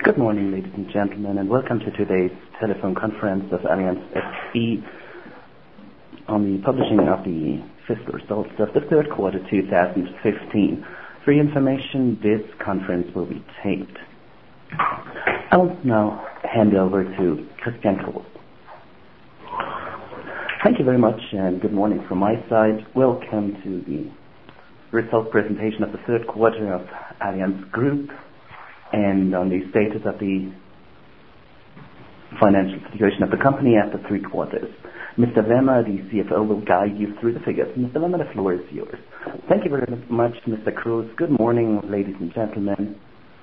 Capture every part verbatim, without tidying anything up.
Good morning, ladies and gentlemen, and welcome to today's telephone conference of Allianz S E on the publishing of the fiscal results of the third quarter two thousand fifteen. For your information, this conference will be taped. I will now hand over to Christian Kroos. Thank you very much, and good morning from my side. Welcome to the result presentation of the third quarter of Allianz Group and on the status of the financial situation of the company after three quarters. Mister Wemmer, the C F O, will guide you through the figures. Mister Wemmer, the floor is yours. Thank you very much, Mister Kroos. Good morning, ladies and gentlemen.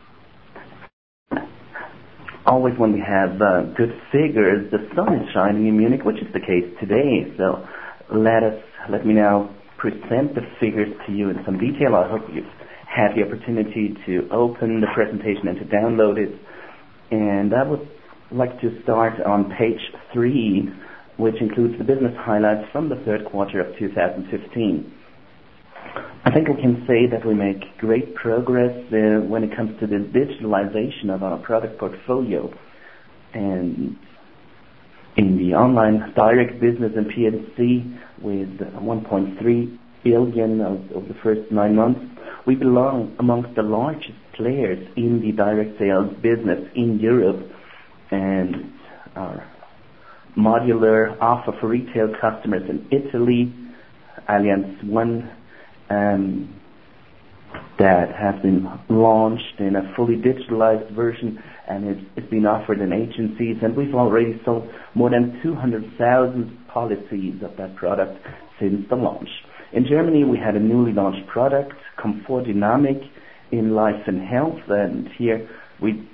Always when we have uh, good figures, the sun is shining in Munich, which is the case today. So let us, let me now present the figures to you in some detail. I hope you've had the opportunity to open the presentation and to download it. And I would like to start on page three, which includes the business highlights from the third quarter of two thousand fifteen. I think we can say that we make great progress uh, when it comes to the digitalization of our product portfolio. And in the online direct business and P and C with one point three billion of, of the first nine months, we belong amongst the largest players in the direct sales business in Europe, and our modular offer for retail customers in Italy, Allianz One, um, that has been launched in a fully digitalized version, and it's, it's been offered in agencies, and we've already sold more than two hundred thousand policies of that product since the launch. In Germany, we had a newly launched product, Comfort Dynamic, in life and health, and here we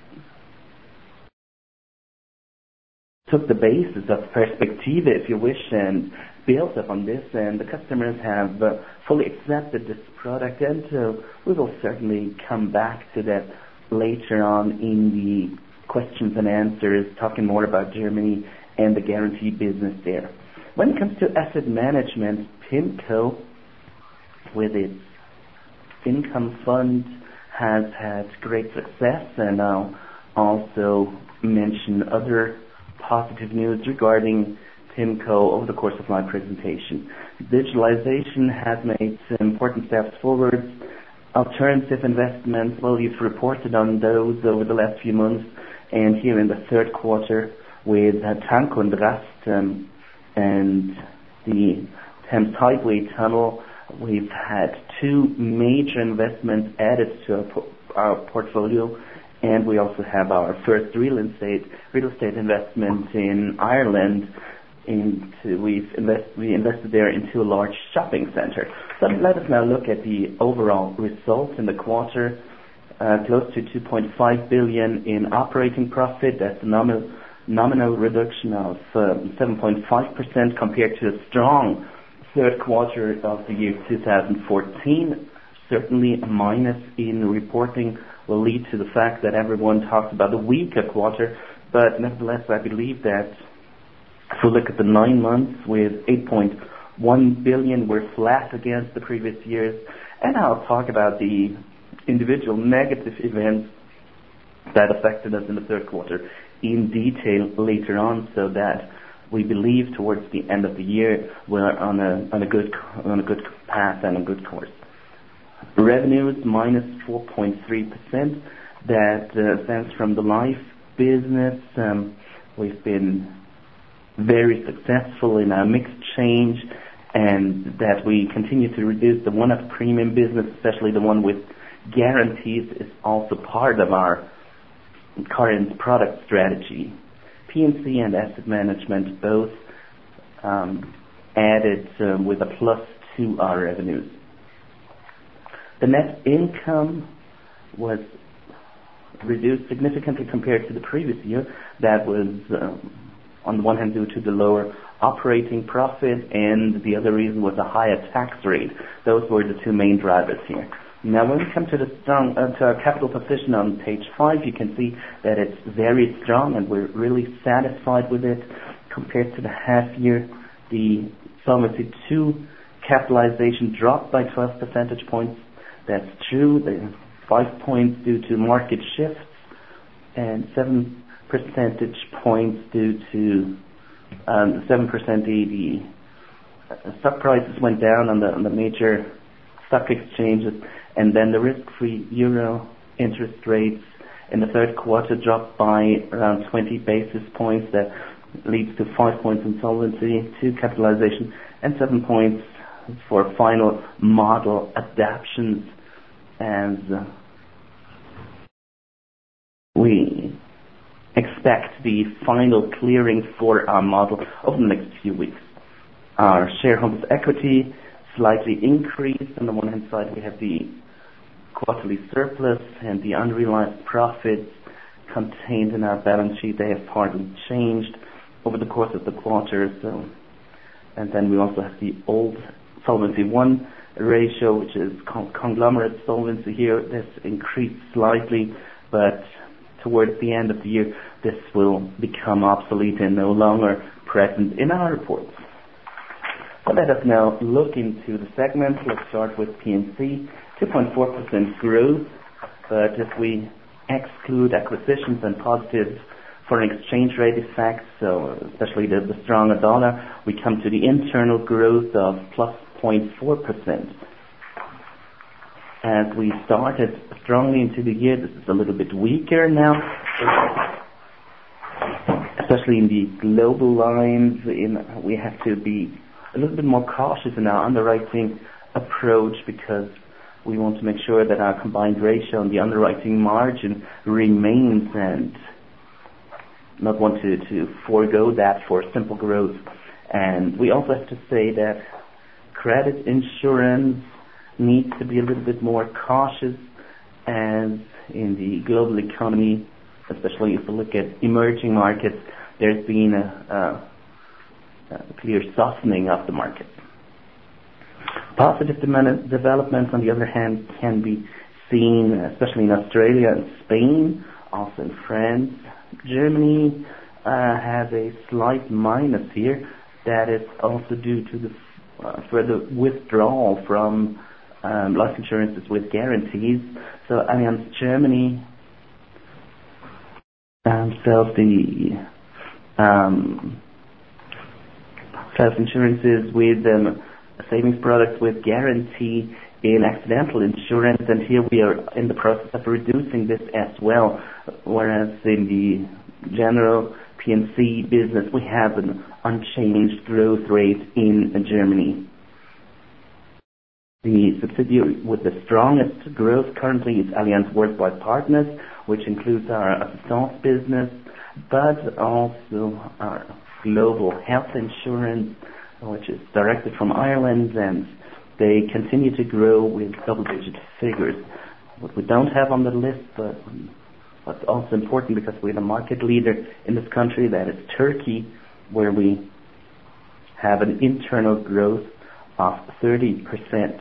took the basis of Perspective, if you wish, and built upon this, and the customers have uh, fully accepted this product, and uh, we will certainly come back to that later on in the questions and answers, talking more about Germany and the guarantee business there. When it comes to asset management, PIMCO, with its income fund, has had great success, and I'll also mention other positive news regarding PIMCO over the course of my presentation. Digitalization has made important steps forward. Alternative investments, well, you've reported on those over the last few months, and here in the third quarter with uh, Tank und Rast um, and the Thames Tideway Tunnel, we've had two major investments added to our, po- our portfolio, and we also have our first real estate real estate investment in Ireland. Into we've invest, we invested there into a large shopping center. So let us now look at the overall results in the quarter. Uh, close to two point five billion in operating profit. That's a nominal nominal reduction of uh, seven point five percent compared to a strong third quarter of the year two thousand fourteen. Certainly a minus in reporting will lead to the fact that everyone talks about a weaker quarter, but nevertheless I believe that if we look at the nine months with eight point one billion, we're flat against the previous years, and I'll talk about the individual negative events that affected us in the third quarter in detail later on, so that we believe towards the end of the year we're on a on a good on a good path and a good course. Revenues minus four point three percent. That uh, stems from the life business. Um, we've been very successful in our mix change, and that we continue to reduce the one-off premium business, especially the one with guarantees, is also part of our current product strategy. P and C and asset management both um, added uh, with a plus to our revenues. The net income was reduced significantly compared to the previous year. That was um, on the one hand due to the lower operating profit, and the other reason was a higher tax rate. Those were the two main drivers here. Now, when we come to the strong uh, to our capital position on page five, you can see that it's very strong, and we're really satisfied with it. Compared to the half year, the Solvency two capitalization dropped by twelve percentage points. That's true. The five points due to market shifts, and seven percentage points due to um, seven percent the uh, stock prices went down on the, on the major stock exchanges, and then the risk-free euro interest rates in the third quarter dropped by around twenty basis points. That leads to five points in solvency, two capitalization, and seven points for final model adaptations. And uh, we expect the final clearing for our model over the next few weeks. Our shareholders' equity slightly increased. On the one hand side, we have the quarterly surplus and the unrealized profits contained in our balance sheet. They have partly changed over the course of the quarter. So, and then we also have the old Solvency one ratio, which is con- conglomerate solvency here. This increased slightly, but towards the end of the year, this will become obsolete and no longer present in our reports. So let us now look into the segments. Let's start with P and C, two point four percent growth, but if we exclude acquisitions and positive foreign exchange rate effects, so especially the, the stronger dollar, we come to the internal growth of plus zero point four percent. As we started strongly into the year, this is a little bit weaker now, especially in the global lines. In, we have to be a little bit more cautious in our underwriting approach because we want to make sure that our combined ratio and the underwriting margin remains, and not want to, to forego that for simple growth. And we also have to say that credit insurance needs to be a little bit more cautious, as in the global economy, especially if we look at emerging markets, there's been a, a, a clear softening of the market. Positive de- developments, on the other hand, can be seen especially in Australia and Spain, also in France. Germany uh, has a slight minus here. That is also due to the uh, further withdrawal from um, life insurances with guarantees. So Allianz Germany um, sells the um, sells insurances with um, savings products with guarantee in accidental insurance, and here we are in the process of reducing this as well, whereas in the general P and C business we have an unchanged growth rate in Germany. The subsidiary with the strongest growth currently is Allianz Worldwide Partners, which includes our assistance business, but also our global health insurance, which is directed from Ireland, and they continue to grow with double-digit figures. What we don't have on the list, but what's also important because we're the market leader in this country, that is Turkey, where we have an internal growth of thirty percent.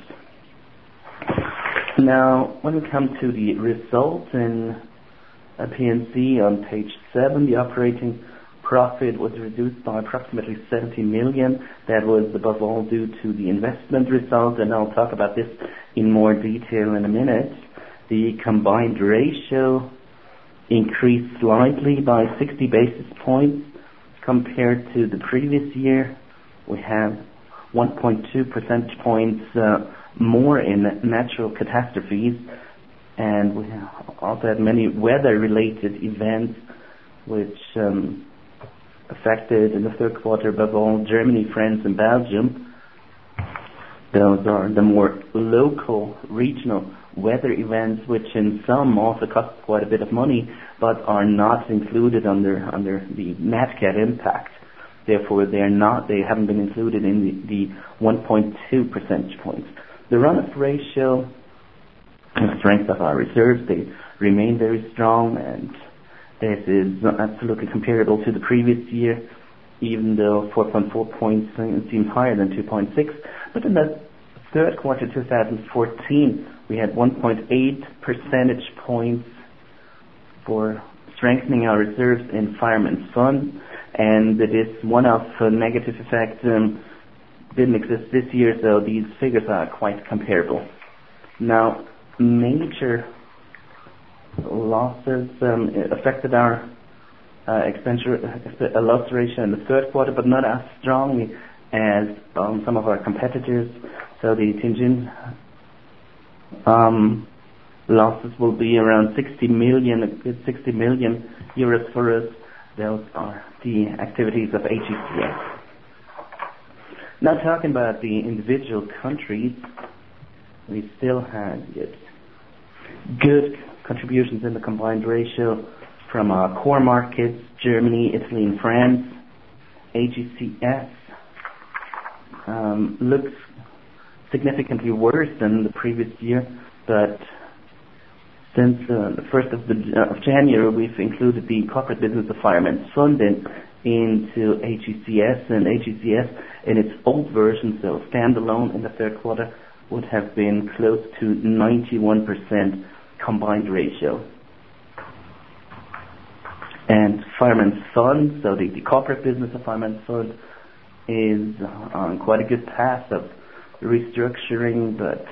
Now, when we come to the results in P and C on page seven, the operating profit was reduced by approximately seventy million. That was above all due to the investment result, and I'll talk about this in more detail in a minute. The combined ratio increased slightly by sixty basis points compared to the previous year. We have one point two percentage points uh, more in natural catastrophes, and we also had many weather-related events which um, affected in the third quarter above all Germany, France and Belgium. Those are the more local, regional weather events, which in some also cost quite a bit of money, but are not included under under the Nat Cat impact. Therefore, they are not. They haven't been included in the, the one point two percentage points. The run-off ratio and the strength of our reserves, they remain very strong, and this is absolutely comparable to the previous year, even though four point four points seems higher than two point six. But in the third quarter two thousand fourteen, we had one point eight percentage points for strengthening our reserves in Fireman's Fund, and this one-off uh, negative effect um, didn't exist this year, so these figures are quite comparable. Now, major losses um, affected our uh, expenditure uh, loss ratio in the third quarter, but not as strongly as um, some of our competitors. So the Tianjin um, losses will be around sixty million, a good sixty million euros for us. Those are the activities of H E C S. Now talking about the individual countries, we still have it. Good contributions in the combined ratio from our core markets, Germany, Italy, and France. H E C S um, looks significantly worse than the previous year, but since uh, the first of, the, uh, of January, we've included the corporate business of Fireman's Fund in, into H E C S, and H E C S in its old version, so standalone in the third quarter, would have been close to ninety-one percent combined ratio. And Fireman's Fund, so the, the corporate business of Fireman's Fund, is on quite a good path of restructuring, but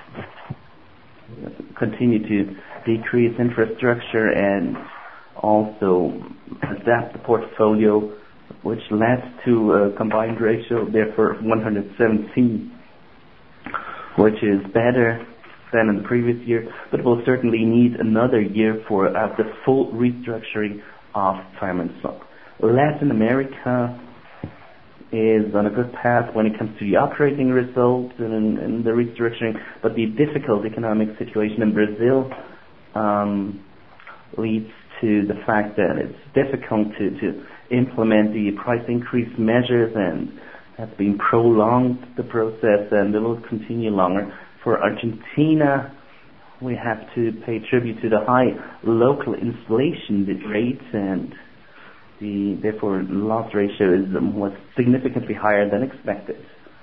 continue to decrease infrastructure and also adapt the portfolio, which led to a combined ratio therefore of one hundred seventeen, which is better than in the previous year, but will certainly need another year for uh, the full restructuring of Fireman's Fund. Latin America is on a good path when it comes to the operating results and, and the restructuring, but the difficult economic situation in Brazil um, leads to the fact that it's difficult to, to implement the price increase measures, and has been prolonged the process, and it will continue longer. For Argentina, we have to pay tribute to the high local inflation rate, and the therefore loss ratio is um, was significantly higher than expected.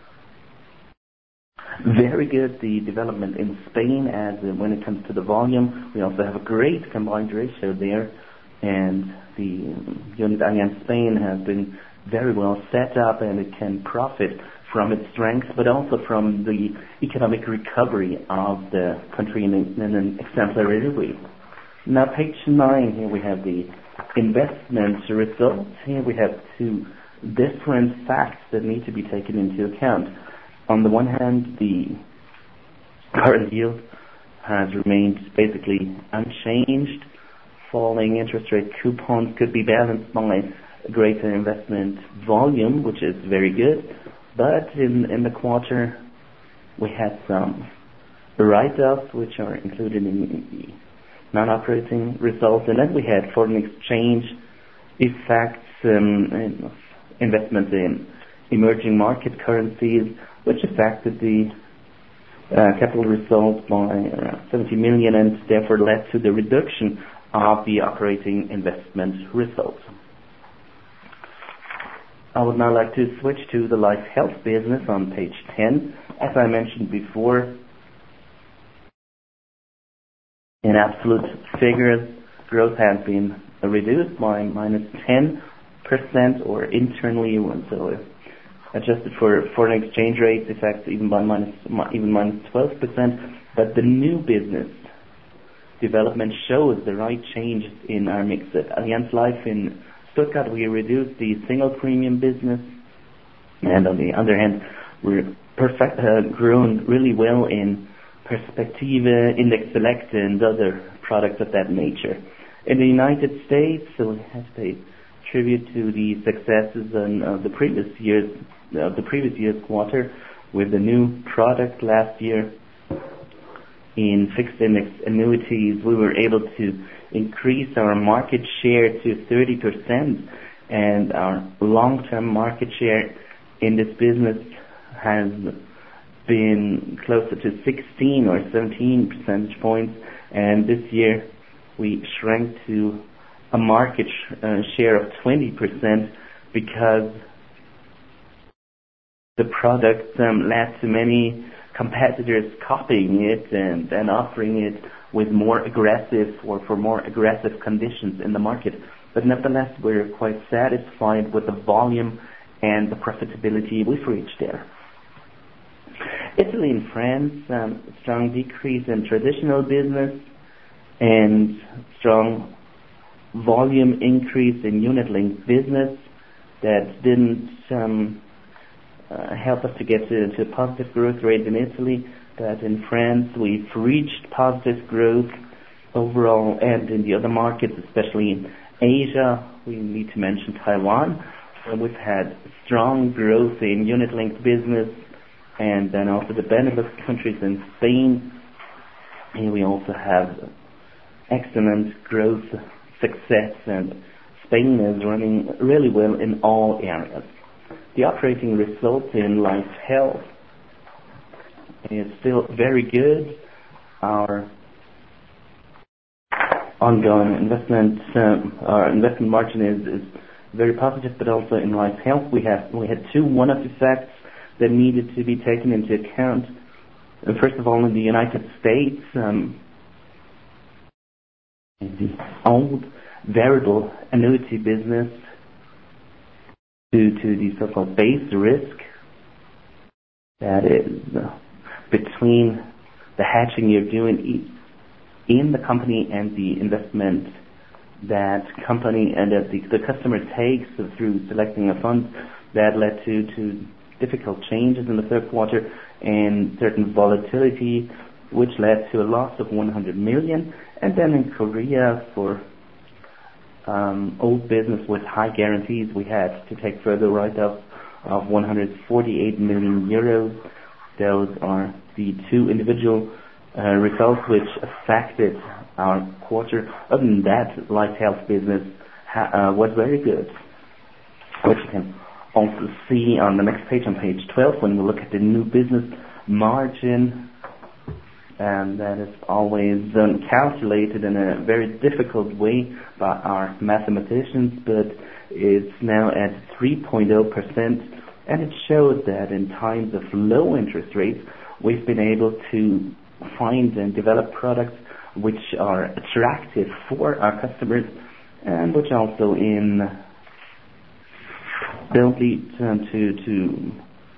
Very good the development in Spain, as uh, when it comes to the volume, we also have a great combined ratio there, and the um, unit Allianz Spain has been very well set up, and it can profit from its strengths, but also from the economic recovery of the country in, in an exemplary way. Now, page nine, here we have the investment results. Here we have two different facts that need to be taken into account. On the one hand, the current yield has remained basically unchanged. Falling interest rate coupons could be balanced by a greater investment volume, which is very good. But in, in the quarter, we had some write-offs, which are included in, in the non-operating results, and then we had foreign exchange effects, um, and investment in emerging market currencies, which affected the uh, capital result by around seventy million, and therefore led to the reduction of the operating investment result. I would now like to switch to the life health business on page ten. As I mentioned before, in absolute figures, growth has been reduced by minus ten percent, or internally, so adjusted for foreign exchange rate effects, even by minus even minus twelve percent. But the new business development shows the right change in our mix. At Allianz Life in Stuttgart, we reduced the single premium business, and on the other hand, we're perfect, uh, grown really well in Perspective, Index Select, and other products of that nature. In the United States, so we have to pay tribute to the successes in uh, the previous years, uh, the previous year's quarter, with the new product last year. In fixed index annuities, we were able to increase our market share to thirty percent, and our long-term market share in this business has been closer to sixteen or seventeen percentage points, and this year we shrank to a market sh- uh, share of twenty percent because the product um, led to many competitors copying it and, and offering it with more aggressive or for more aggressive conditions in the market. But nevertheless, we're quite satisfied with the volume and the profitability we've reached there. Italy and France, um, strong decrease in traditional business, and strong volume increase in unit-linked business that didn't um, uh, help us to get to, to a positive growth rate in Italy, but in France we've reached positive growth overall, and in the other markets, especially in Asia, we need to mention Taiwan, where we've had strong growth in unit-linked business, and then also the Benelux countries and Spain. Here we also have excellent growth success, and Spain is running really well in all areas. The operating result in Life Health is still very good. Our ongoing investment, um, our investment margin is, is very positive, but also in Life Health we have we had two one-off effects that needed to be taken into account. Uh, first of all, in the United States, um, the old variable annuity business, due to the so-called base risk, that is uh, between the hedging you're doing in the company and the investment that company and that the, the customer takes through selecting a fund, that led to, to difficult changes in the third quarter and certain volatility, which led to a loss of one hundred million. And then in Korea, for um, old business with high guarantees, we had to take further write-off of one hundred forty-eight million euros. Those are the two individual uh, results which affected our quarter. Other than that, Life Health business ha- uh, was very good, which you can also see on the next page, on page twelve, when we look at the new business margin, and that is always um, calculated in a very difficult way by our mathematicians, but it's now at three point zero percent, and it shows that in times of low interest rates, we've been able to find and develop products which are attractive for our customers, and which also in don't lead um, to to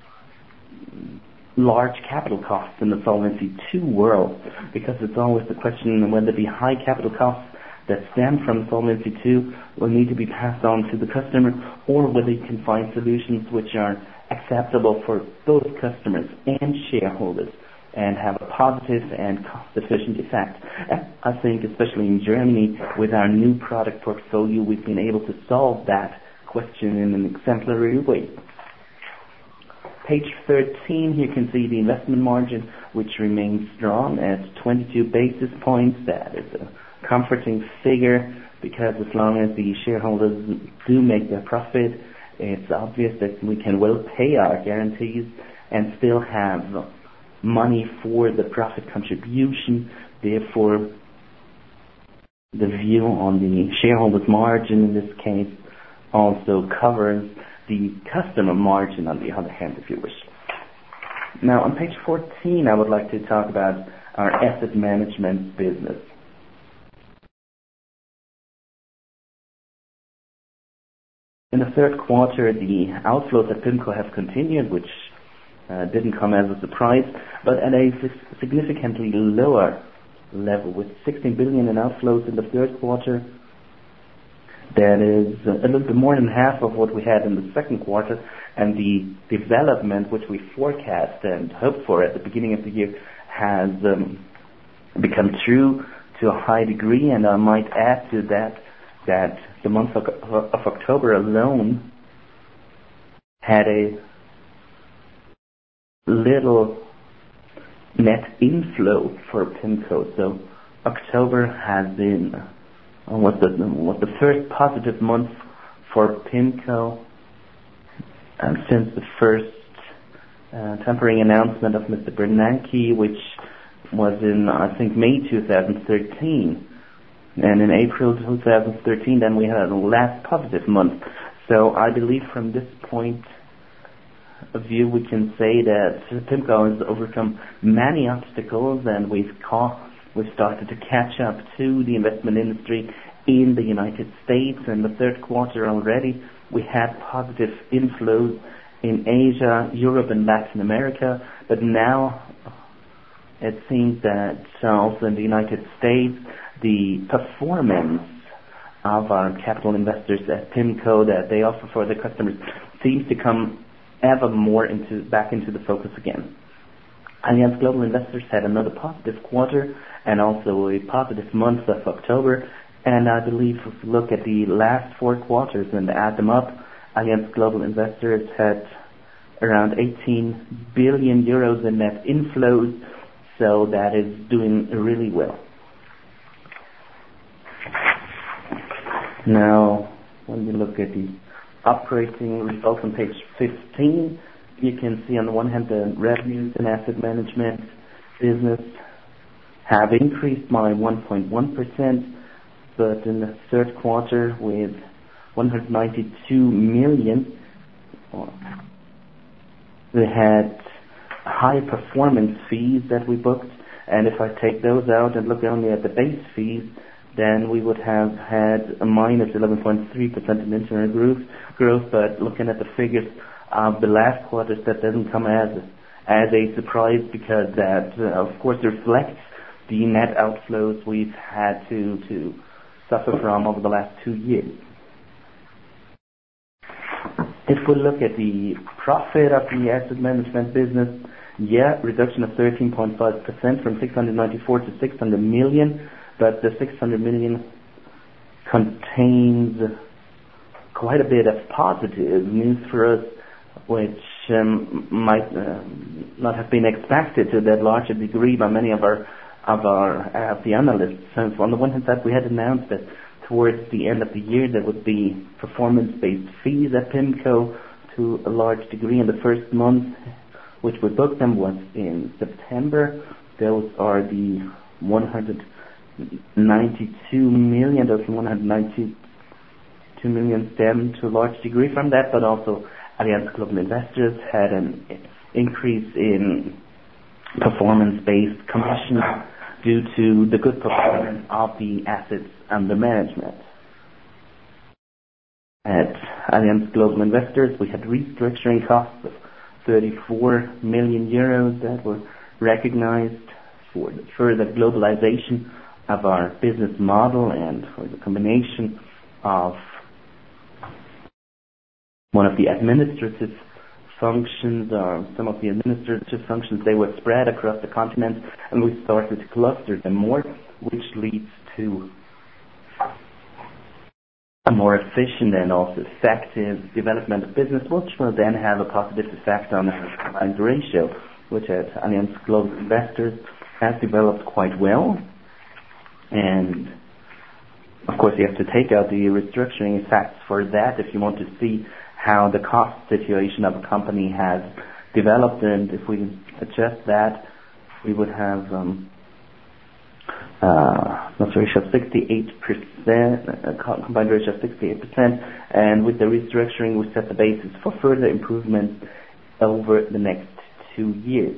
large capital costs in the Solvency two world, because it's always the question whether the high capital costs that stem from Solvency two will need to be passed on to the customer, or whether you can find solutions which are acceptable for both customers and shareholders and have a positive and cost-efficient effect. And I think especially in Germany, with our new product portfolio, we've been able to solve that question in an exemplary way. Page thirteen, here you can see the investment margin, which remains strong at twenty-two basis points. That is a comforting figure, because as long as the shareholders do make their profit, it's obvious that we can well pay our guarantees and still have money for the profit contribution. Therefore, the view on the shareholders' margin in this case also covers the customer margin, on the other hand, if you wish. Now, on page fourteen, I would like to talk about our asset management business. In the third quarter, the outflows at PIMCO have continued, which uh, didn't come as a surprise, but at a significantly lower level, with sixteen billion in outflows in the third quarter. That is a little bit more than half of what we had in the second quarter, and the development which we forecast and hoped for at the beginning of the year has um, become true to a high degree. And I might add to that that the month of, of October alone had a little net inflow for PIMCO. So October has been was the was the first positive month for PIMCO um, since the first uh, temporary announcement of Mister Bernanke, which was in, I think, May two thousand thirteen. And in April two thousand thirteen, then we had a last positive month. So I believe from this point of view, we can say that PIMCO has overcome many obstacles, and we've caught We've started to catch up to the investment industry in the United States. In the third quarter already, we had positive inflows in Asia, Europe, and Latin America. But now it seems that also in the United States, the performance of our capital investors at PIMCO that they offer for the customers seems to come ever more into back into the focus again. Allianz Global Investors had another positive quarter and also a positive month of October. And I believe if we look at the last four quarters and add them up, Allianz Global Investors had around eighteen billion euros in net inflows, so that is doing really well. Now, when we look at the operating results on page fifteen, you can see on the one hand the revenues in asset management business have increased by one point one percent, but in the third quarter with one hundred ninety-two million, we had high performance fees that we booked, and if I take those out and look only at the base fees, then we would have had a minus eleven point three percent in internal growth, growth. But looking at the figures of the last quarters, that doesn't come as as a surprise, because that, uh, of course, reflects the net outflows we've had to to suffer from over the last two years. If we look at the profit of the asset management business, yeah, reduction of thirteen point five percent from six hundred ninety-four to six hundred million, but the six hundred million contains quite a bit of positive news for us, which um, might uh, not have been expected to that large a degree by many of our of our of the analysts. So on the one hand side, we had announced that towards the end of the year there would be performance-based fees at PIMCO to a large degree. In the first month which we booked them was in September. Those are the one hundred ninety-two million. Those one hundred ninety-two million stem to a large degree from that, but also Allianz Global Investors had an increase in performance-based commission due to the good performance of the assets under management. At Allianz Global Investors, we had restructuring costs of thirty-four million euros that were recognized for the further globalization of our business model and for the combination of one of the administrative functions, or some of the administrative functions, they were spread across the continent, and we started to cluster them more, which leads to a more efficient and also effective development of business, which will then have a positive effect on the combined ratio, which at Allianz Global Investors has developed quite well. And of course, you have to take out the restructuring effects for that if you want to see how the cost situation of a company has developed. And if we adjust that, we would have um, uh, loss ratio of sixty-eight percent, a combined ratio of sixty-eight percent, and with the restructuring, we set the basis for further improvement over the next two years.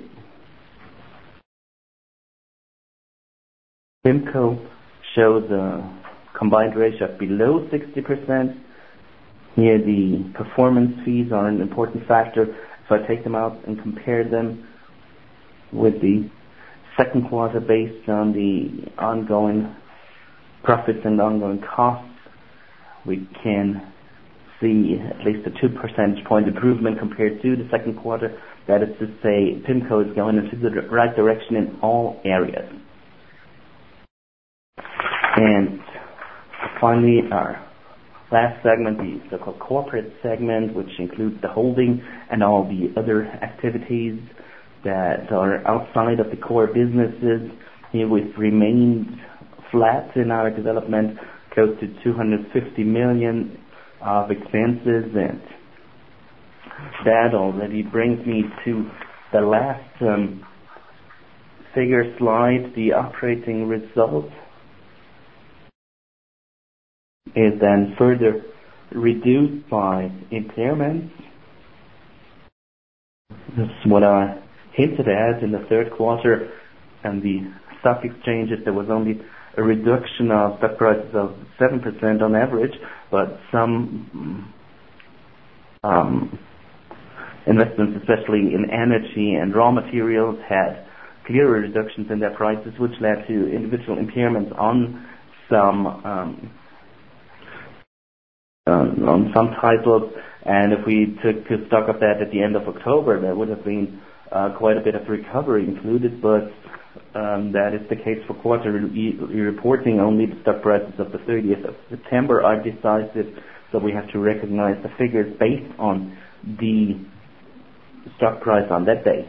PIMCO shows a combined ratio of below sixty percent. Here the performance fees are an important factor. If I take them out and compare them with the second quarter based on the ongoing profits and ongoing costs, we can see at least a two percentage point improvement compared to the second quarter. That is to say, PIMCO is going into the right direction in all areas. And finally, our last segment, the so-called corporate segment, which includes the holding and all the other activities that are outside of the core businesses. Here we've remained flat in our development, close to two hundred fifty million of expenses, and that already brings me to the last um, figure slide. The operating result is then further reduced by impairments. This is what I hinted at in the third quarter, and the stock exchanges, there was only a reduction of stock prices of seven percent on average, but some um, investments, especially in energy and raw materials, had clearer reductions in their prices, which led to individual impairments on some um, um, on some titles, and if we took stock of that at the end of October, there would have been uh, quite a bit of recovery included, but um, that is the case for quarterly reporting. Only the stock prices of the thirtieth of September are decisive, so we have to recognize the figures based on the stock price on that day.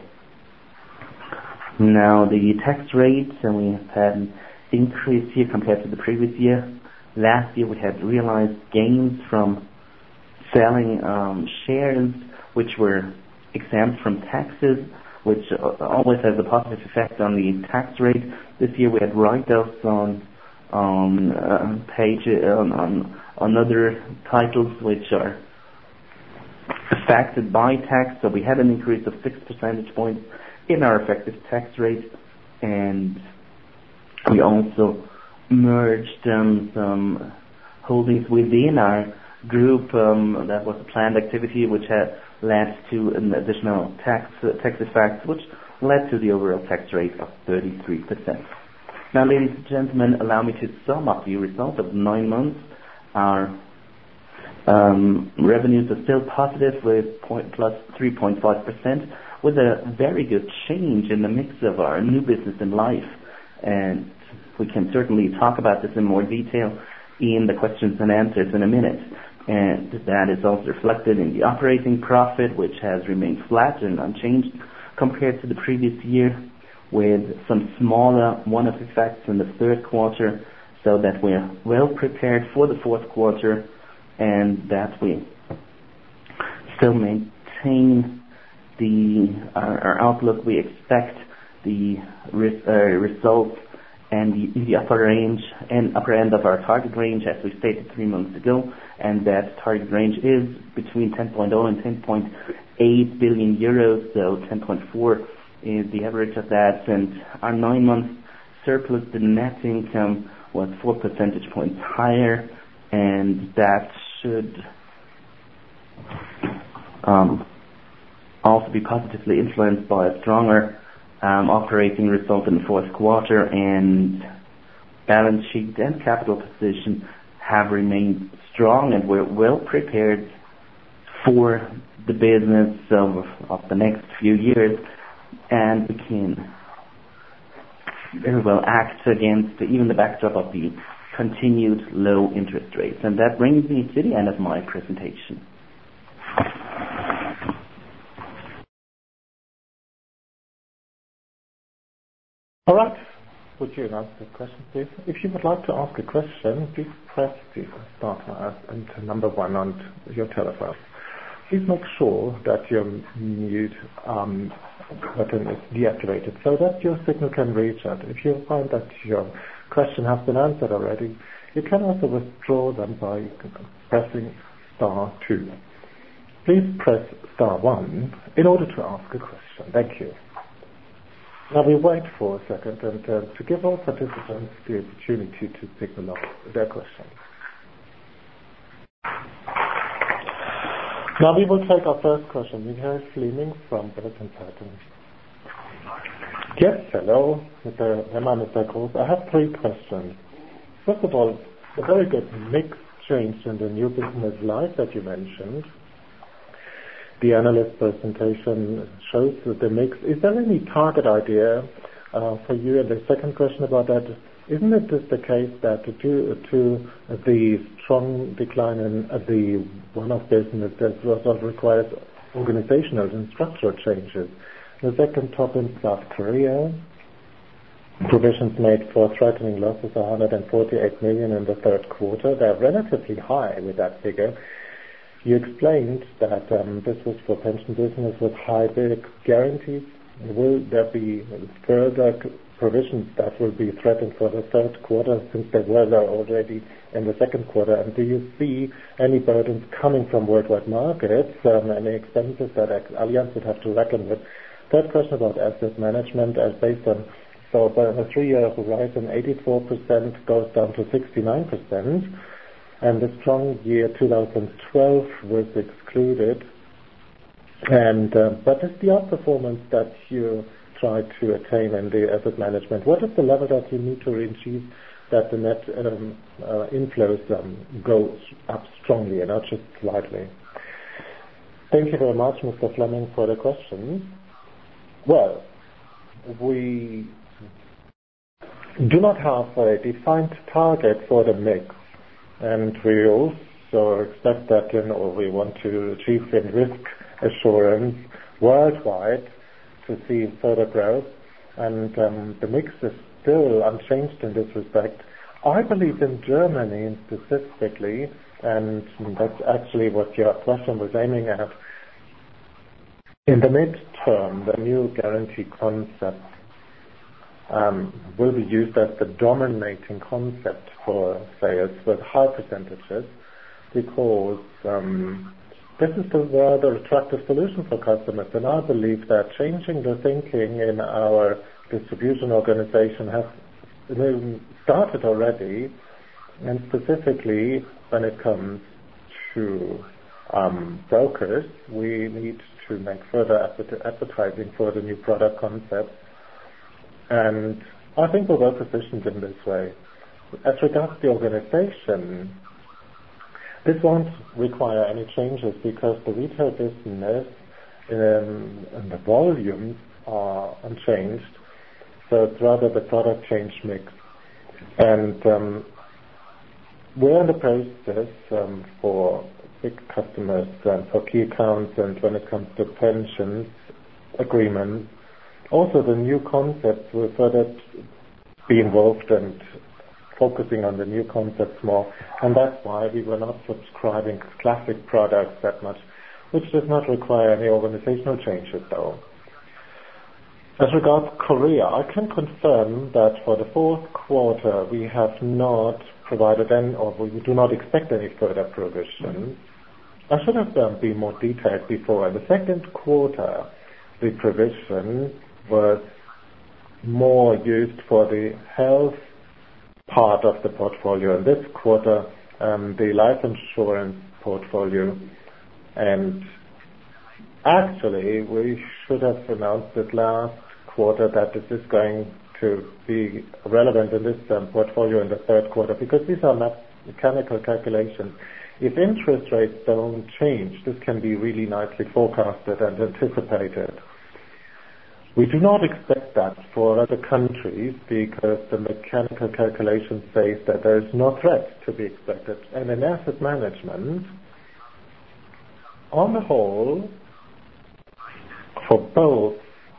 Now the tax rate, and we have had an increase here compared to the previous year. Last year we had realized gains from selling um, shares which were exempt from taxes, which always has a positive effect on the tax rate. This year we had write-offs on on uh, page on, on on other titles which are affected by tax. So we had an increase of six percentage points in our effective tax rate, and we also merged um, some holdings within our group. Um, that was a planned activity which had led to an additional tax uh, tax effect, which led to the overall tax rate of thirty-three percent. Now, ladies and gentlemen, allow me to sum up the result of nine months. Our um, revenues are still positive with point plus three point five percent, with a very good change in the mix of our new business in life. And we can certainly talk about this in more detail in the questions and answers in a minute. And that is also reflected in the operating profit, which has remained flat and unchanged compared to the previous year, with some smaller one-off effects in the third quarter, so that we're well prepared for the fourth quarter, and that we still maintain the our, our outlook. We expect the res, uh, results and the, the upper range and upper end of our target range, as we stated three months ago, and that target range is between ten point zero and ten point eight billion euros. So ten point four is the average of that, and our nine-month surplus, the net income, was four percentage points higher, and that should um, also be positively influenced by a stronger um, operating result in the fourth quarter, and balance sheet and capital position have remained strong, and we're well prepared for the business of, of the next few years, and we can very well act against even the backdrop of the continued low interest rates. And that brings me to the end of my presentation. All right. Would you announce the question, please? If you would like to ask a question, please press the star and number one on your telephone. Please make sure that your mute um, button is deactivated so that your signal can reach out. If you find that your question has been answered already, you can also withdraw them by pressing star two. Please press star one in order to ask a question. Thank you. Now we wait for a second and uh, to give all participants the opportunity to signal up their questions. Now we will take our first question. Michael Fleming from Bulletin Zeitung. Yes, hello, Mister Emma, Mister Groß. I have three questions. First of all, a very good mix change in the new business life that you mentioned. The analyst presentation shows that the mix. Is there any target idea uh, for you? And the second question about that, isn't it just the case that due to the strong decline in uh, the one-off business, that also requires organizational and structural changes? The second topic, South Korea. Provisions made for threatening losses are one hundred forty-eight million in the third quarter. They're relatively high with that figure. You explained that um, this was for pension business with high guarantees. Will there be further provisions that will be threatened for the third quarter, since they were there already in the second quarter? And do you see any burdens coming from worldwide markets, um, any expenses that Allianz would have to reckon with? Third question about asset management, as based on so by a three-year horizon, eighty-four percent goes down to sixty-nine percent. And the strong year two thousand twelve was excluded. And uh, what is the outperformance that you try to attain in the asset management? What is the level that you need to achieve that the net um, uh, inflows um, go up strongly and not just slightly. Thank you very much, Mister Fleming, for the question. Well, we do not have a defined target for the mix, and we also expect that, you know, we want to achieve in risk assurance worldwide to see further growth, and um, the mix is still unchanged in this respect. I believe in Germany specifically, and that's actually what your question was aiming at. In the midterm, the new guarantee concept um, will be used as the dominating concept for sales with high percentages, because um, this is the rather attractive solution for customers, and I believe that changing the thinking in our distribution organization has started already, and specifically when it comes to um, brokers, we need to make further advertising for the new product concept, and I think we're well positioned in this way. As regards the organization, this won't require any changes because the retail business um, and the volumes are unchanged, so it's rather the product change mix. And um, we're in the process um, for big customers and for key accounts, and when it comes to pensions agreements, also the new concepts will further be involved and focusing on the new concepts more, and that's why we were not subscribing classic products that much, which does not require any organizational changes though. As regards Korea, I can confirm that for the fourth quarter we have not provided any, or we do not expect any further provisions. I should have um, been more detailed before. In the second quarter, the provision was more used for the health part of the portfolio. In this quarter, um, the life insurance portfolio, and actually we should have announced it last quarter that this is going to be relevant in this um, portfolio in the third quarter, because these are not mechanical calculations. If interest rates don't change, this can be really nicely forecasted and anticipated. We do not expect that for other countries because the mechanical calculation says that there is no threat to be expected. And in asset management, on the whole, for both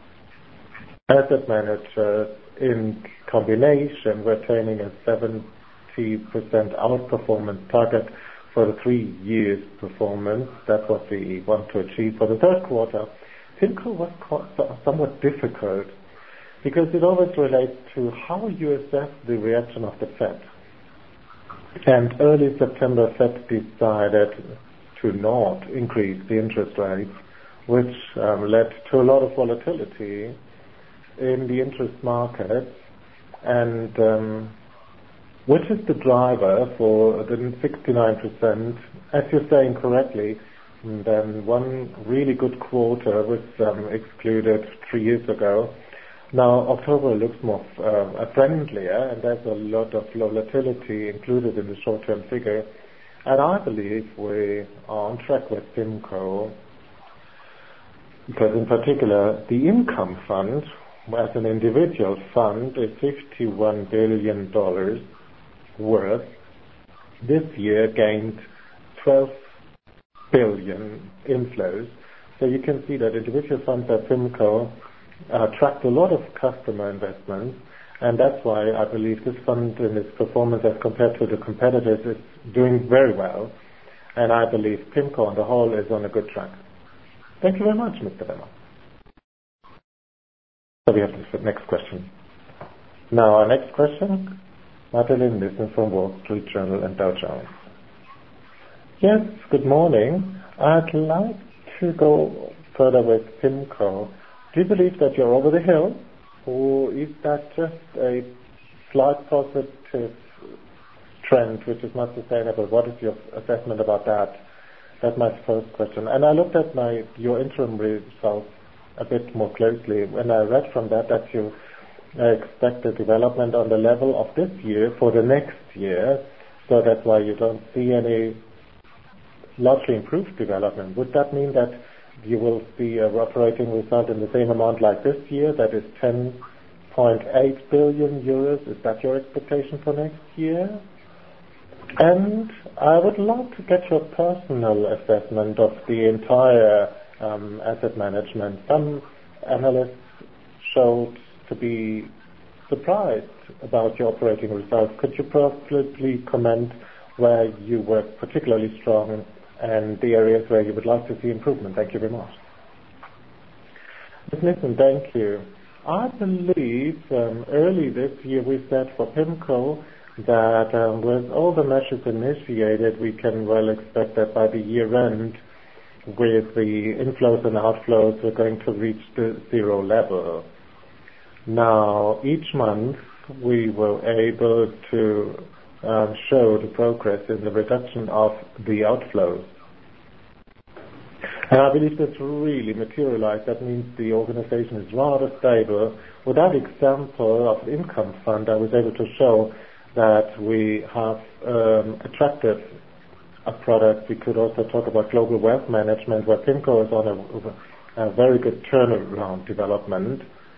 asset managers in combination, we're attaining a seventy percent outperformance target for the three years performance. That's what we want to achieve for the third quarter. PIMCO was somewhat difficult because it always relates to how you assess the reaction of the Fed. And early September, Fed decided to not increase the interest rates, which um, led to a lot of volatility in the interest markets, and um, which is the driver for the sixty-nine percent, as you're saying correctly. Then one really good quarter was um, excluded three years ago. Now October looks more uh, friendlier, and there's a lot of volatility included in the short-term figure. And I believe we are on track with PIMCO, because in particular the income fund, as an individual fund, is fifty-one billion dollars worth. This year gained twelve billion inflows. So you can see that individual funds at PIMCO uh, attract a lot of customer investments, and that's why I believe this fund in its performance as compared to the competitors is doing very well, and I believe PIMCO on the whole is on a good track. Thank you very much, Mister Lemmer. So we have the next question. Now our next question, Madeline Nissen from Wall Street Journal and Dow Jones. Yes, good morning. I'd like to go further with PIMCO. Do you believe that you're over the hill, or is that just a slight positive trend which is not sustainable? What is your assessment about that? That's my first question. And I looked at my your interim results a bit more closely, and I read from that that you expect a development on the level of this year for the next year, so that's why you don't see any largely improved development. Would that mean that you will see an operating result in the same amount like this year, that is ten point eight billion euros? Is that your expectation for next year? And I would love to get your personal assessment of the entire um, asset management. Some analysts showed to be surprised about your operating results. Could you probably comment where you were particularly strong and the areas where you would like to see improvement? Thank you very much. Miz Nissen, thank you. I believe um, early this year we said for PIMCO that um, with all the measures initiated, we can well expect that by the year end, with the inflows and outflows, we're going to reach the zero level. Now, each month we were able to uh, show the progress in the reduction of the outflows. And I believe that's really materialized. That means the organization is rather stable. With that example of the income fund, I was able to show that we have um, attracted a product. We could also talk about global wealth management, where PIMCO is on a, a very good turnaround development.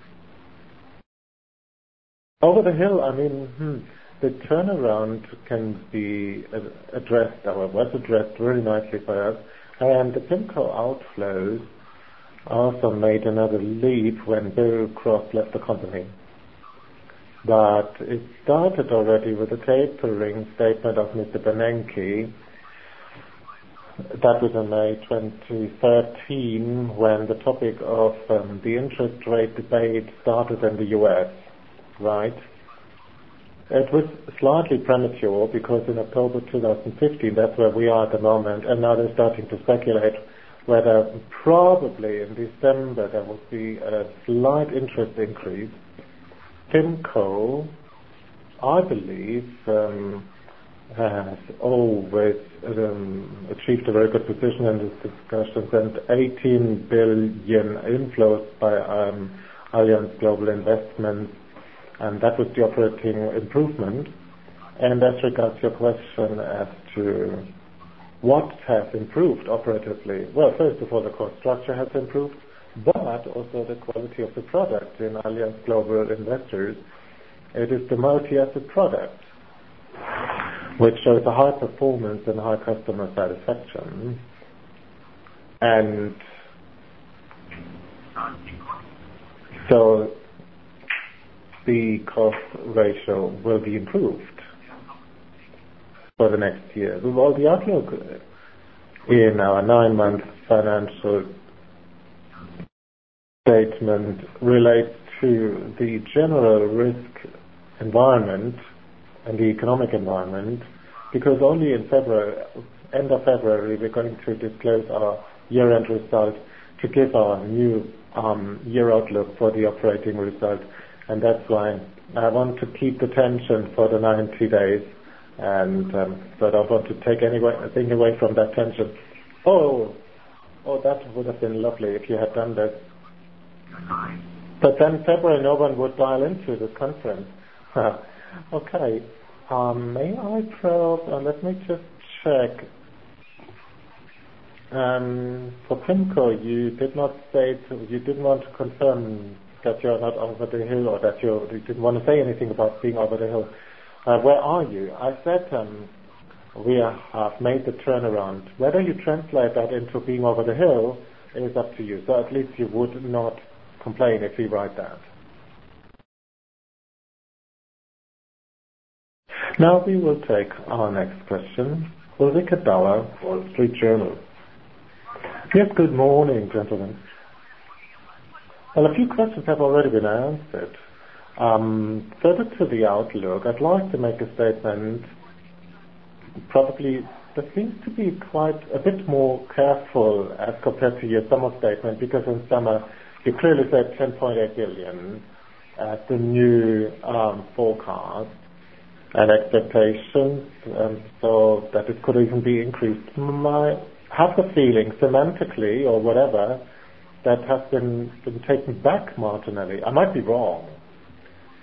Over the hill, I mean, hmm, the turnaround can be addressed, or was addressed very nicely by us. And the PIMCO outflows also made another leap when Bill Cross left the company. But it started already with a tapering statement of Mister Bernanke. That was in May twenty thirteen, when the topic of um, the interest rate debate started in the U S, right? It was slightly premature because in October twenty fifteen, that's where we are at the moment, and now they're starting to speculate whether probably in December there will be a slight interest increase. PIMCO, I believe, um, has always um, achieved a very good position in these discussions, and eighteen billion inflows by um, Allianz Global Investments, and that was the operating improvement. And as regards your question as to what has improved operatively, well, first of all, the cost structure has improved, but also the quality of the product in Allianz Global Investors. It is the multi-asset product, which shows a high performance and high customer satisfaction. And so the cost ratio will be improved for the next year. Well, the outlook in our nine-month financial statement relates to the general risk environment and the economic environment, because only in February, end of February, we're going to disclose our year-end result to give our new um, year outlook for the operating result, and that's why I want to keep the tension for the ninety days, and um, so I don't want to take anything away from that tension. Oh, oh, that would have been lovely if you had done that. But then February, no one would dial into this conference. Okay. Um, may I probe? Uh, let me just check. Um, for PIMCO, you did not say to, you didn't want to confirm that you're not over the hill, or that you you didn't want to say anything about being over the hill. Uh, where are you? I said um, we have made the turnaround. Whether you translate that into being over the hill is up to you. So at least you would not complain if we write that. Now we will take our next question. Ulrike Dauer, Wall Street Journal. Yes, good morning, gentlemen. Well, a few questions have already been answered. Um, further to the outlook, I'd like to make a statement. Probably there seems to be quite a bit more careful as compared to your summer statement, because in summer you clearly said ten point eight billion as the new um, forecast and expectations, um, so that it could even be increased. I have the feeling, semantically or whatever, that has been, been taken back marginally. I might be wrong,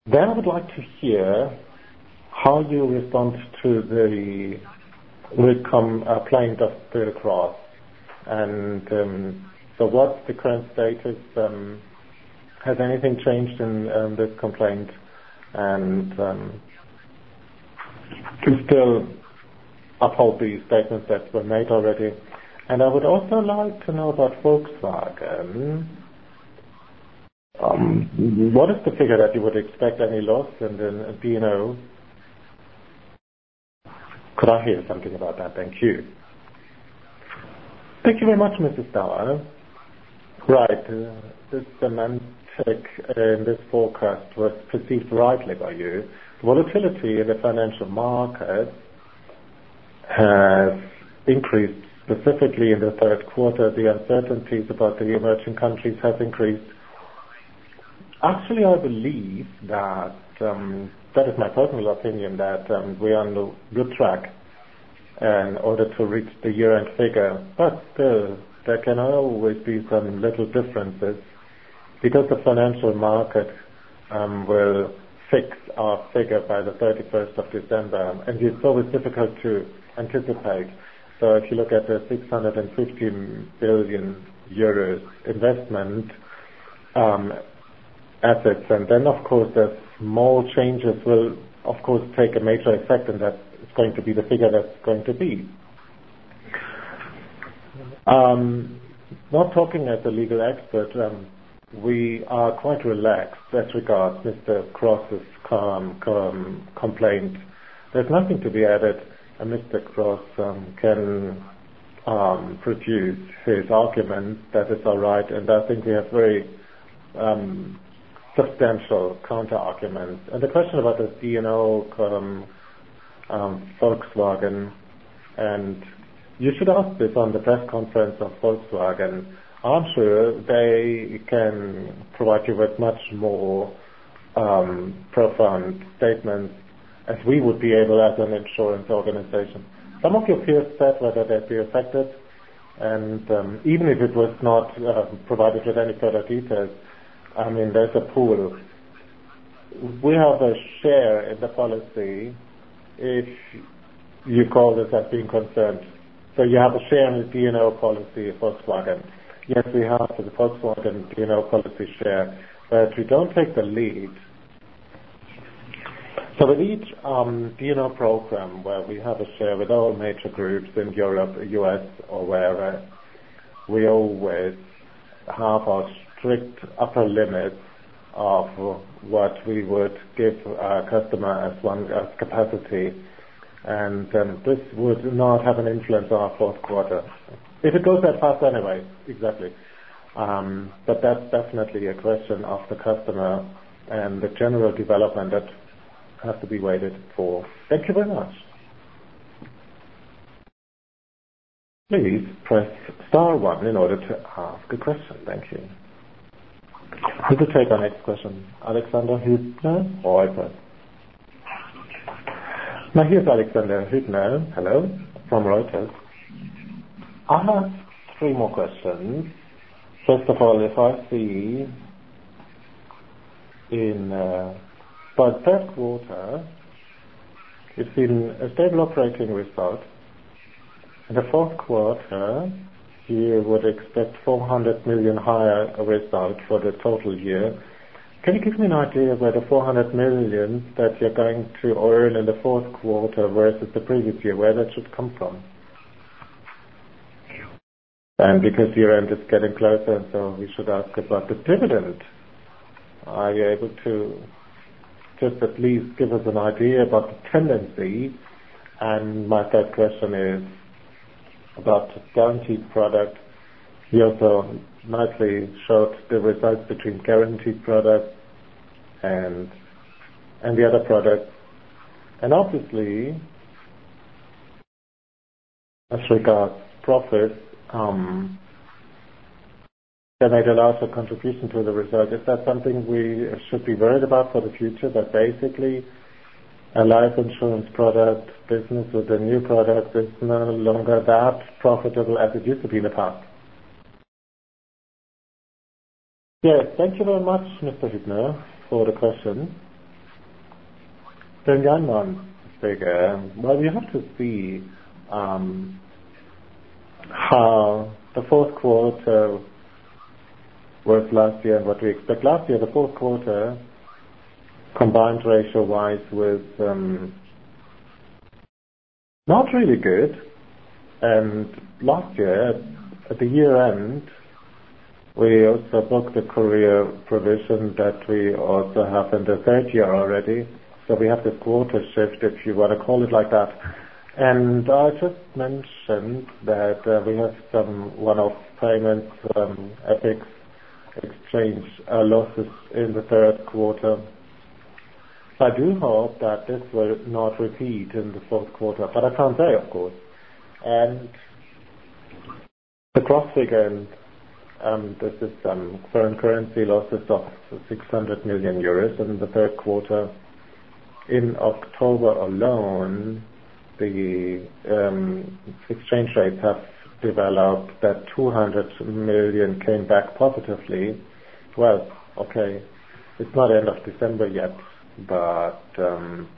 Then I would like to hear how you respond to the complaint of Steel Cross. And um, so what's the current status? Um, has anything changed in um, this complaint? And um, to still uphold the statements that were made already. And I would also like to know about Volkswagen. Um, what is the figure that you would expect any loss in the D and O? Could I hear something about that? Thank you. Thank you very much, Missus Dauer. Right, uh, this semantic in this forecast was perceived rightly by you. The volatility in the financial market has increased specifically in the third quarter. The uncertainties about the emerging countries have increased. Actually, I believe that, um, that is my personal opinion, that um, we are on a good track in order to reach the year-end figure. But still, there can always be some little differences because the financial market um, will fix our figure by the thirty-first of December, and it's always difficult to anticipate. So if you look at the six hundred fifty billion euros investment um, assets, and then of course the small changes will of course take a major effect, and that it's going to be the figure that's going to be. Um, not talking as a legal expert, um, we are quite relaxed as regards Mister Cross's com, com, complaint. There's nothing to be added, and Mister Cross um, can um, produce his argument that it's all right, and I think we have very um, substantial counter-arguments. And the question about the D and O um, um, Volkswagen, and you should ask this on the press conference of Volkswagen. I'm sure they can provide you with much more um, profound statements as we would be able as an insurance organization. Some of your peers said whether they'd be affected, and um, even if it was not uh, provided with any further details, I mean, there's a pool. We have a share in the policy if you call this as being concerned. So you have a share in the D and O policy of Volkswagen. Yes, we have the Volkswagen D and O policy share, but we don't take the lead. So with each um, D and O program where we have a share with all major groups in Europe, U S, or wherever, we always have our strict upper limit of what we would give our customer as one as capacity, and um, this would not have an influence on our fourth quarter. If it goes that fast anyway, exactly. Um, but that's definitely a question of the customer and the general development that has to be waited for. Thank you very much. Please press star one in order to ask a question. Thank you. We will take our next question. Alexander Hübner, Reuters. Now here's Alexander Hübner, hello, from Reuters. I have three more questions. First of all, if I see in uh, by the third quarter, you've seen a stable operating result. In the fourth quarter, you would expect four hundred million higher result for the total year. Can you give me an idea where the four hundred million that you're going to earn in the fourth quarter versus the previous year, where that should come from? And because year end is getting closer, so we should ask about the dividend. Are you able to just at least give us an idea about the tendency? And my third question is about guaranteed product. You also nicely showed the results between guaranteed product and and the other products. And obviously, as regards profits, um, they made a larger contribution to the result. Is that something we should be worried about for the future, that basically a life insurance product business with a new product is no longer that profitable as it used to be in the past? Yes, thank you very much, Mister Hübner, for the question. The nine-month figure, well, you have to see um, how the fourth quarter was last year and what we expect. Last year, the fourth quarter, combined ratio-wise, was um, not really good. And last year, at the year-end, we also booked a career provision that we also have in the third year already. So we have this quarter shift, if you want to call it like that. And I just mentioned that uh, we have some one-off payments, um, F X exchange uh, losses in the third quarter. So I do hope that this will not repeat in the fourth quarter, but I can't say, of course. And the gross figure, and um, this is some foreign currency losses of six hundred million euros in the third quarter. In October alone, the um, exchange rates have developed that two hundred million came back positively. Well, okay, it's not end of December yet, but um,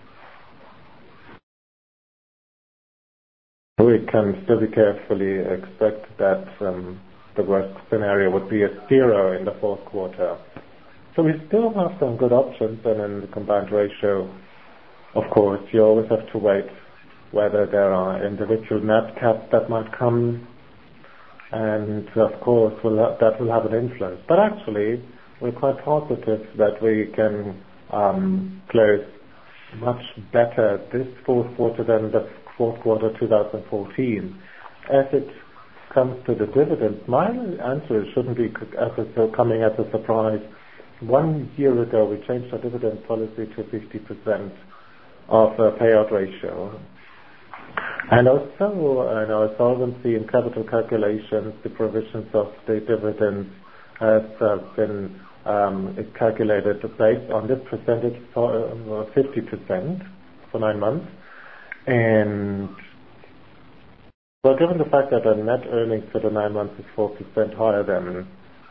we can still be carefully expect that um, the worst scenario would be a zero in the fourth quarter. So we still have some good options, and in the combined ratio, of course, you always have to wait whether there are individual nat cats that might come, and of course will ha- that will have an influence. But actually, we're quite positive that we can um, close much better this fourth quarter than the fourth quarter twenty fourteen. As it comes to the dividends, my answer shouldn't be as a, coming as a surprise. One year ago, we changed our dividend policy to fifty percent of a payout ratio. And also, in our solvency and capital calculations, the provisions of the dividends has uh, been um, calculated based on this percentage for uh, fifty percent for nine months. And well, given the fact that the net earnings for the nine months is four percent higher than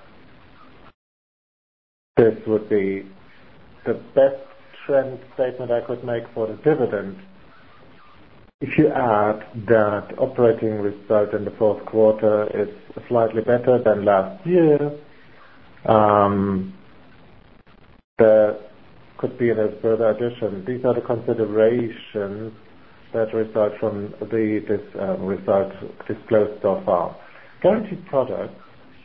this, would be the best trend statement I could make for the dividend. If you add that operating result in the fourth quarter is slightly better than last year, um, there could be a further addition. These are the considerations that result from the this um, result disclosed so far. Guaranteed products,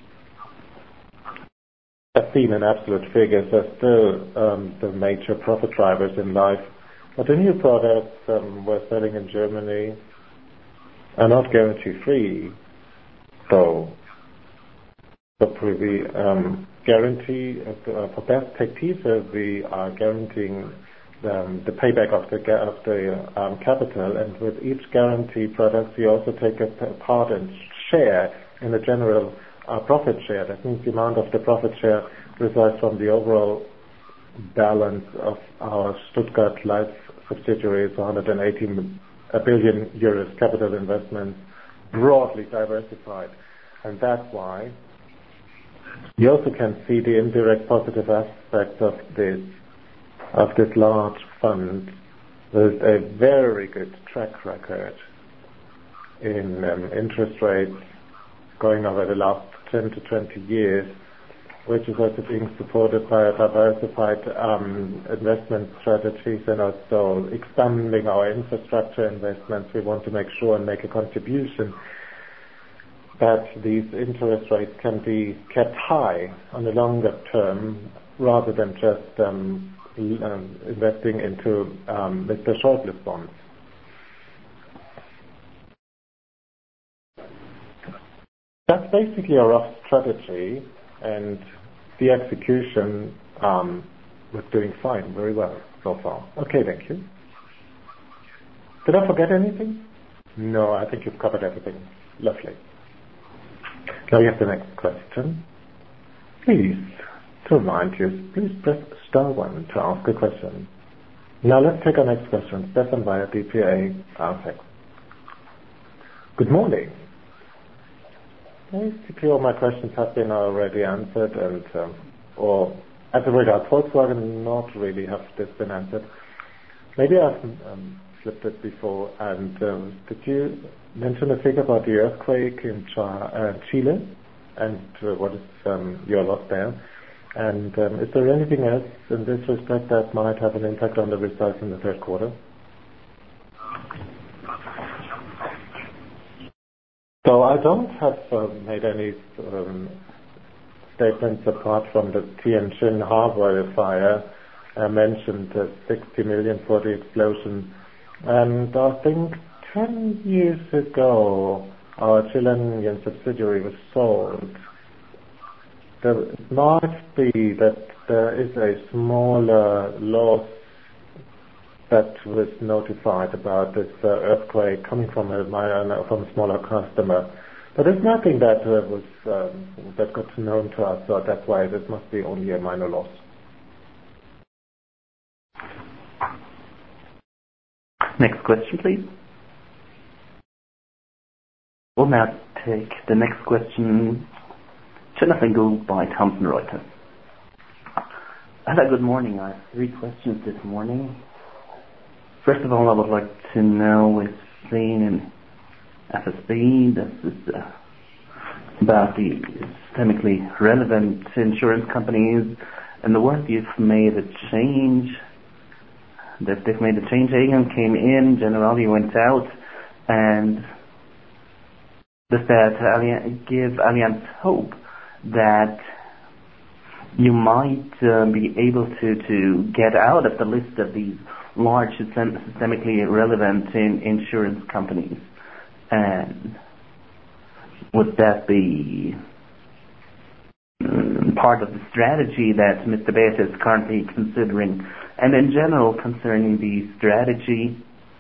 as seen in absolute figures, are still um, the major profit drivers in life. But the new products um, we're selling in Germany are not guarantee-free. So, so we um, guarantee, uh, for best Pektive, we are guaranteeing the, the payback of the, of the um, capital, and with each guarantee product, we also take a part and share in the general uh, profit share. That means the amount of the profit share results from the overall balance of our Stuttgart Life subsidiary is one hundred eighty billion euros capital investment, broadly diversified. And that's why you also can see the indirect positive aspects of this of this large fund with a very good track record in um, interest rates going over the last ten to twenty years, which is also being supported by a diversified um, investment strategies and also expanding our infrastructure investments. We want to make sure and make a contribution that these interest rates can be kept high on the longer term rather than just um, um, investing into um, Mister Shortlist bonds. That's basically a rough strategy, and the execution um, was doing fine, very well so far. Okay, thank you. Did I forget anything? No, I think you've covered everything. Lovely. Now we have the next question. Please, to remind you, please press star one to ask a question. Now let's take our next question. Stefan via D P A R F X. Good morning. Basically, all my questions have been already answered, and um, or as regards Volkswagen, not really have this been answered. Maybe I've um, flipped it before. And um, did you mention a figure about the earthquake in Ch- uh, Chile and uh, what is um, your loss there? And um, is there anything else in this respect that might have an impact on the results in the third quarter? So I don't have uh, made any um, statements apart from the Tianjin Harbor fire. I mentioned uh, sixty million for the explosion. And I think ten years ago, our Chilean subsidiary was sold. There might be that there is a smaller loss that was notified about this uh, earthquake coming from a minor, from a smaller customer. But there's nothing that uh, was um, that got known to us, so that's why this must be only a minor loss. Next question, please. We'll now take the next question. Jonathan Gould by Thomson Reuters. Hello, good morning. I have three questions this morning. First of all, I would like to know, we've seen in F S B, this is uh, about the systemically relevant insurance companies. In the world, you've made a change. That they've made a change. Aegon came in, Generali went out, and does that give Allianz hope that you might uh, be able to, to get out of the list of these large systemically relevant in insurance companies? And would that be um, part of the strategy that Mister Beth is currently considering? And in general, concerning the strategy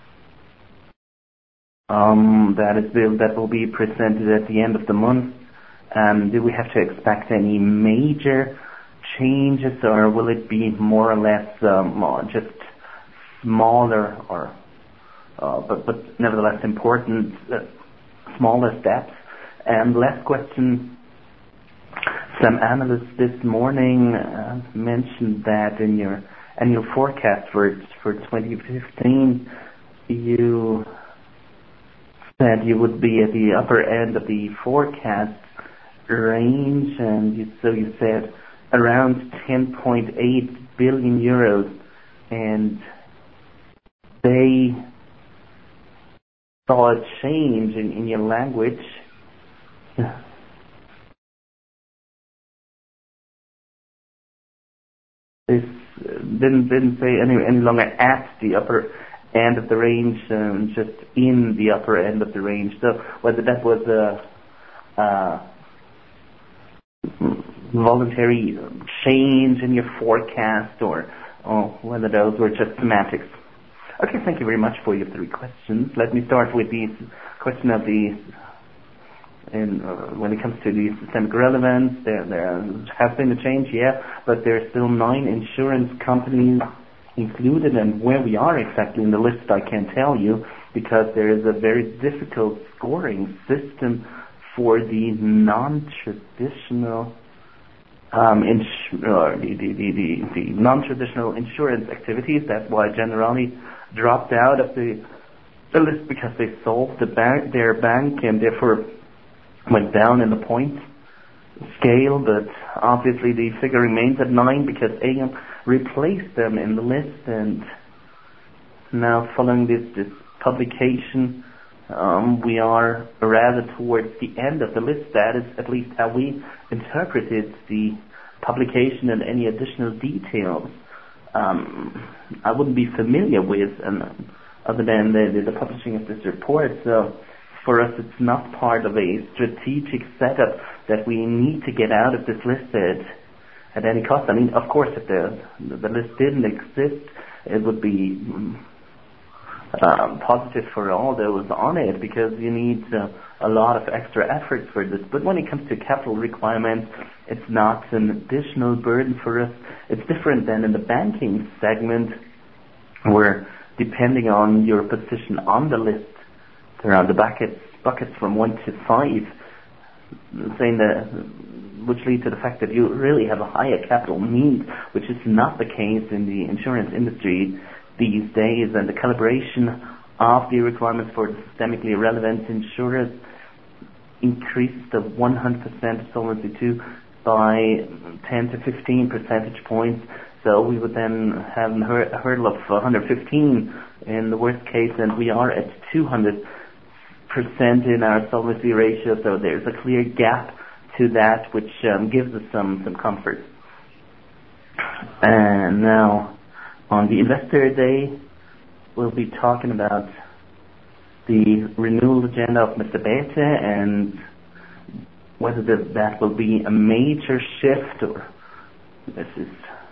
um, that is built, that will be presented at the end of the month, um, do we have to expect any major changes, or will it be more or less um, just smaller or uh, but, but nevertheless important uh, smaller steps? And last question, some analysts this morning uh, mentioned that in your annual forecast for for twenty fifteen, you said you would be at the upper end of the forecast range, and you, so you said around ten point eight billion euros, and they saw a change in, in your language. This didn't didn't say any any longer at the upper end of the range, um, just in the upper end of the range. So whether that was a, a voluntary change in your forecast, or, or whether those were just semantics. Okay, thank you very much for your three questions. Let me start with the question of the, in, uh, when it comes to the systemic relevance, there, there has been a change, yeah, but there are still nine insurance companies included, and where we are exactly in the list I can't tell you, because there is a very difficult scoring system for the non-traditional um, ins- uh, the, the, the, the, the non-traditional insurance activities. That's why Generali dropped out of the, the list, because they sold the bank, their bank, and therefore went down in the point scale. But obviously the figure remains at nine, because Aegon replaced them in the list, and now following this, this publication, um, we are rather towards the end of the list. That is at least how we interpreted the publication, and any additional details um, I wouldn't be familiar with, and other than the, the, the publishing of this report. So for us, it's not part of a strategic setup that we need to get out of this list at, at any cost. I mean, of course, if the, the list didn't exist, it would be um, positive for all those on it, because you need uh, a lot of extra effort for this. But when it comes to capital requirements, it's not an additional burden for us. It's different than in the banking segment, where depending on your position on the list, there are the buckets, buckets from one to five, saying that, which lead to the fact that you really have a higher capital need, which is not the case in the insurance industry. these days, and the calibration of the requirements for systemically relevant insurers increased the one hundred percent of Solvency two by ten to fifteen percentage points. So we would then have a hurdle of one hundred fifteen in the worst case, and we are at two hundred percent in our solvency ratio. So there's a clear gap to that, which um, gives us some, some comfort. And now, on the Investor Day, we'll be talking about the renewal agenda of Mister Bethe and whether the, that will be a major shift, or this is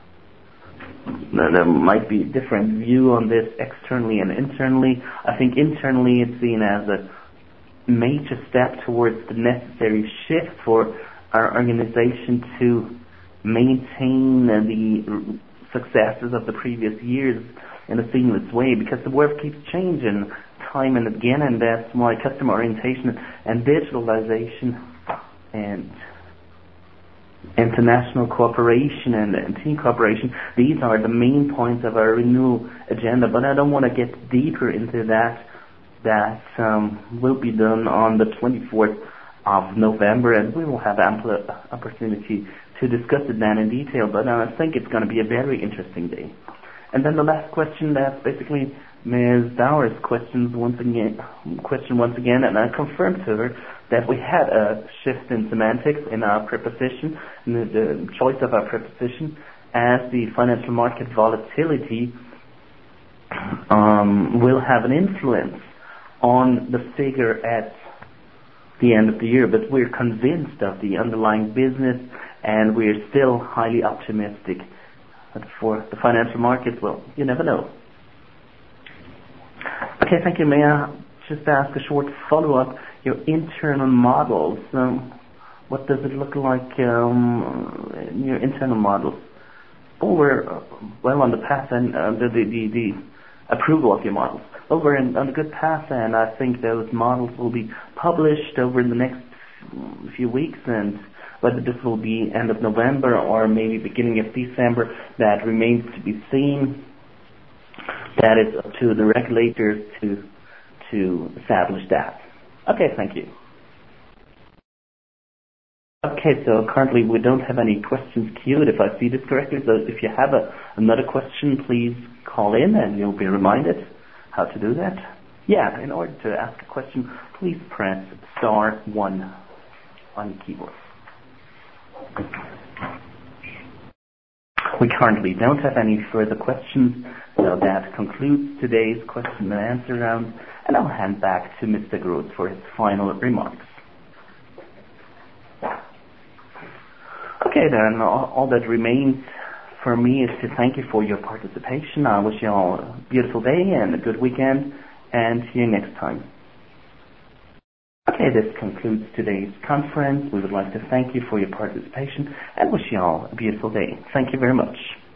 there might be a different view on this externally and internally. I think internally it's seen as a major step towards the necessary shift for our organization to maintain the successes of the previous years in a seamless way, because the world keeps changing time and again, and that's why customer orientation and digitalization and international cooperation and, and team cooperation, these are the main points of our renewal agenda. But I don't want to get deeper into that. That um, will be done on the twenty-fourth of November, and we will have ample opportunity to discuss it then in detail. But uh, I think it's going to be a very interesting day. And then the last question, that's basically Miz Dower's questions once again, question once again, and I confirmed to her that we had a shift in semantics in our preposition, in the, the choice of our preposition, as the financial market volatility um, will have an influence on the figure at the end of the year. But we're convinced of the underlying business, and we're still highly optimistic. But for the financial markets, well, you never know. Okay, thank you. May I just ask a short follow-up? Your internal models, um, what does it look like um, in your internal models? Oh, we're uh, well on the path and uh, the, the, the, the approval of your models. Well, we're in, on a good path, and I think those models will be published over the next few weeks, and whether this will be end of November or maybe beginning of December, that remains to be seen. That is up to the regulators to to establish that. Okay, thank you. Okay, so currently we don't have any questions queued, if I see this correctly. So if you have a, another question, please call in and you'll be reminded how to do that. Yeah, in order to ask a question, please press star one on your keyboard. We currently don't have any further questions, so that concludes today's question and answer round, and I'll hand back to Mister Groth for his final remarks. Okay then, all, all that remains for me is to thank you for your participation. I wish you all a beautiful day and a good weekend, and see you next time. Okay, this concludes today's conference. We would like to thank you for your participation and wish you all a beautiful day. Thank you very much.